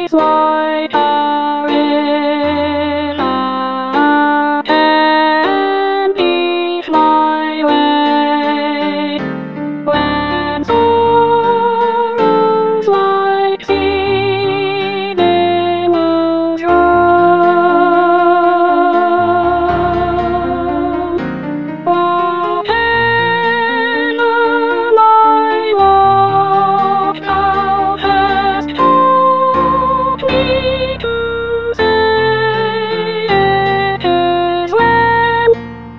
like a river, and each my way. When sorrows like sea they will drown, whatever my lot thou hast taught me to say, it is well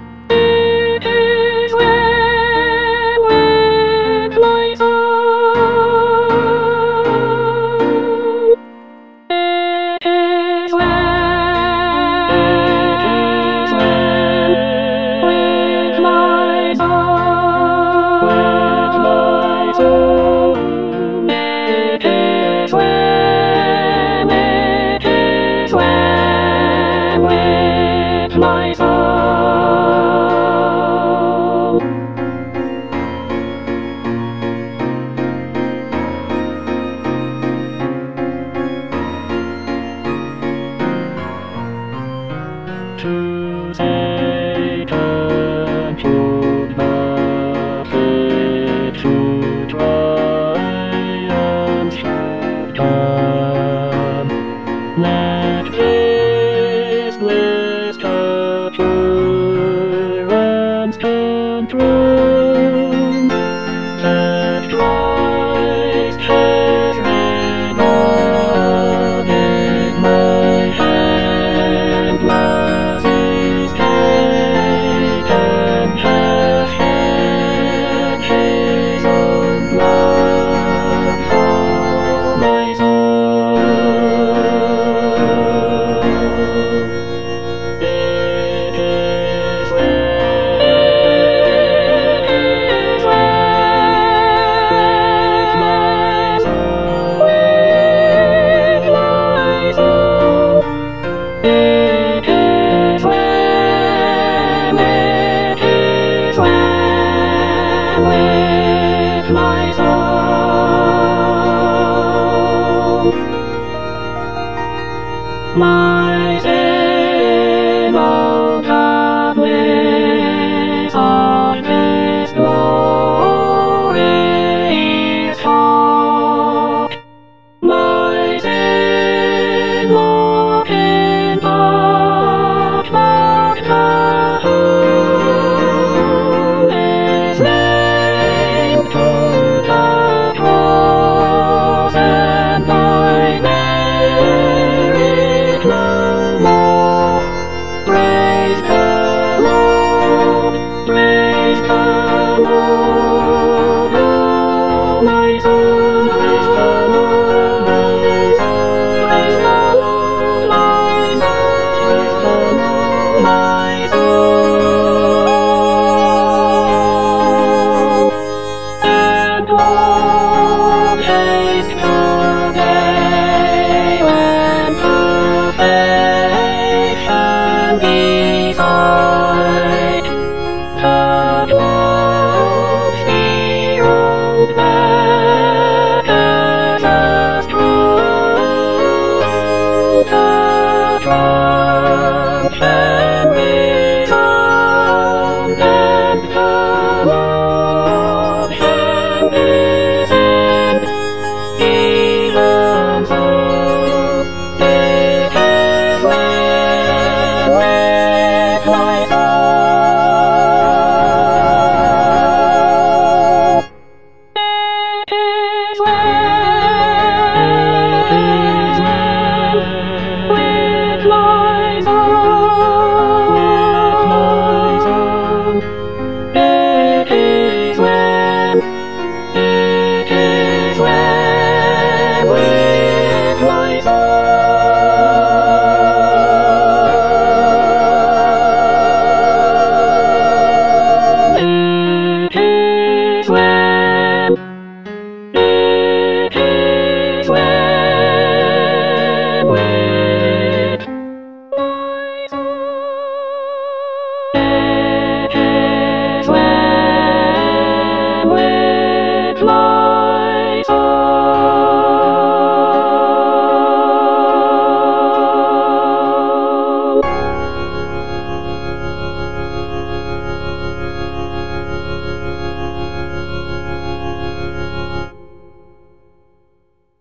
with my soul. It is well with my soul. It is well with my soul. To Satan put nothing to triumph should come. Let this blessed assurance come true, that Christ has rewarded my hand, loves his taken, has shed his own blood for my soul. It is with my soul. It is well with my soul.